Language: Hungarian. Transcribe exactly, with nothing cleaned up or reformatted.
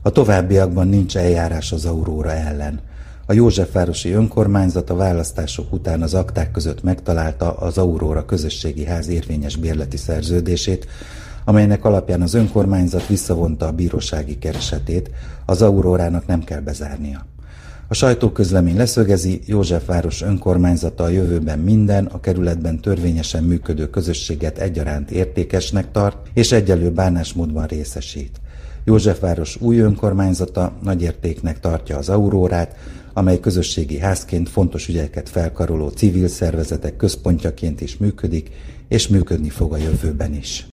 A továbbiakban nincs eljárás az Aurora ellen. A Józsefvárosi önkormányzat a választások után az akták között megtalálta az Aurora közösségi ház érvényes bérleti szerződését, amelynek alapján az önkormányzat visszavonta a bírósági keresetét, az Aurórának nem kell bezárnia. A sajtóközlemény leszögezi, Józsefváros önkormányzata a jövőben minden a kerületben törvényesen működő közösséget egyaránt értékesnek tart és egyenlő bánásmódban részesít. Józsefváros új önkormányzata nagyértéknek tartja az Aurórát, amely közösségi házként fontos ügyeket felkaroló civil szervezetek központjaként is működik, és működni fog a jövőben is.